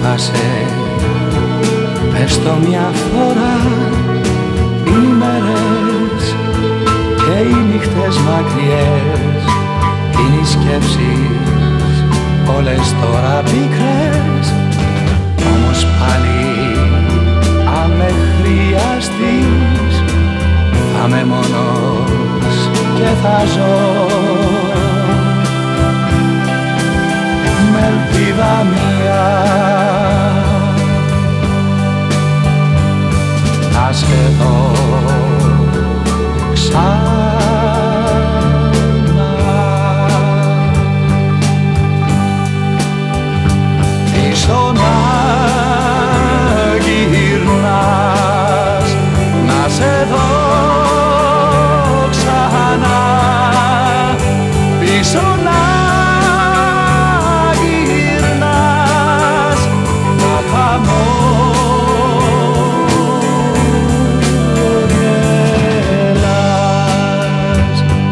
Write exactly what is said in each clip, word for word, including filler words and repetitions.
ξέχασε. Πες το μια φορά. Οι μέρες και οι νύχτες μακριές, είναι οι σκέψεις όλες τώρα πικρές. Όμως πάλι αν με χρειαστείς, θα είμαι μόνος και θα ζω με ελπίδα μία να σε δω ξανά. Πίσω να γυρνάς, να σε δω ξανά. Πίσω να γυρνάς, να χαμογελάς.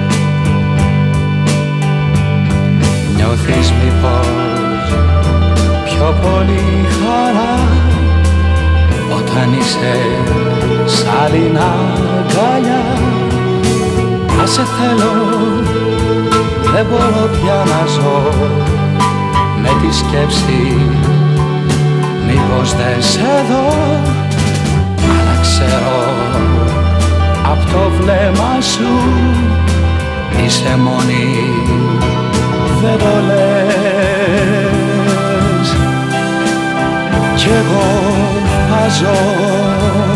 Νιώθεις μήπως πιο πολύ χαρά όταν είσαι σ' άλλην αγκαλιά? Να σε θέλω, δεν μπορώ πια να ζω με τη σκέψη μήπως δεν σε δω. Αλλά ξέρω απ' το βλέμμα σου είσαι μόνη, δεν το λες. Κι εγώ θα ζω